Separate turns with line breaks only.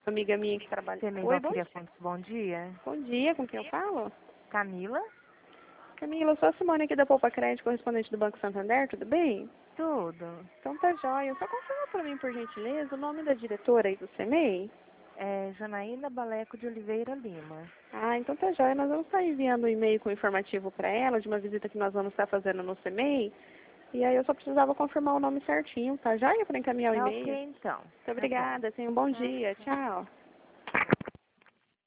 Amiga minha que trabalha. Oi, bom dia.
Bom dia.
Bom dia, com quem eu falo?
Camila?
Camila, eu sou a Simone aqui da Poupa Crédito, correspondente do Banco Santander, tudo bem?
Tudo.
Então tá jóia. Só confirma para mim, por gentileza, o nome da diretora aí do CEMEI?
É Janaína Baleco de Oliveira Lima.
Ah, então tá jóia. Nós vamos estar enviando um e-mail com informativo para ela, de uma visita que nós vamos estar fazendo no CEMEI. E aí eu só precisava confirmar o nome certinho, tá jóia, para encaminhar o
Tá
e-mail?
ok, então.
Muito obrigada, tenha um bom dia. Tchau.